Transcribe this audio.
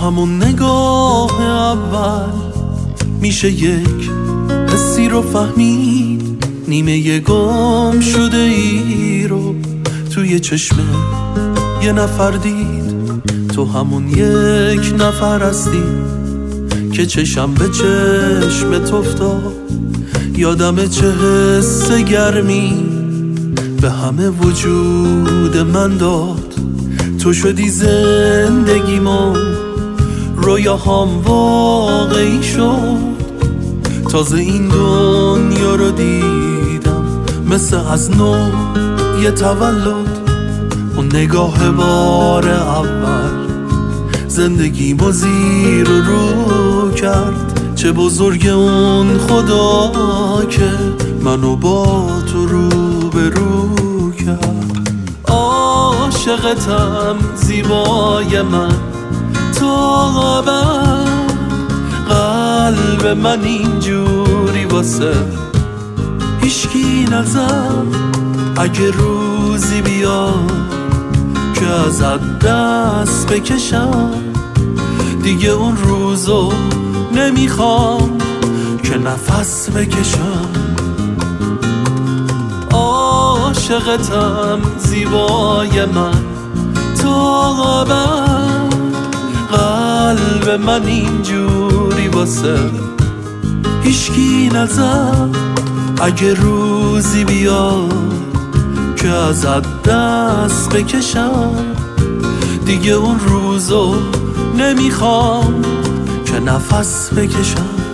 همون نگاه اول میشه یک حسی رو فهمید، نیمه گم شده ای رو توی چشم یه نفر دید. تو همون یک نفر هستی که چشم به چشمت افتاد، یادم چه حس گرمی به همه وجود من داد. تو شدی زندگیمو، رویاهام واقعی شد. تازه این دنیا رو دیدم مثل از نو یه تولد. اون نگاه بار اول زندگیمو زیر و رو کرد. چه بزرگ اون خدا که منو با تو رو به رو کرد. عاشقتم زیبای من تا ابد، قلب من اینجوری واسه هیچکی نزد. اگه روزی بیاد که ازت دست بکشم، دیگه اون روزو نمیخوام که نفس بکشم. عاشقتم زیبای من تا ابد، قلب من اینجوری واسه هیچکی نزد. اگه روزی بیاد که ازت دست بکشم، دیگه اون روزو نمیخوام که نفس بکشم.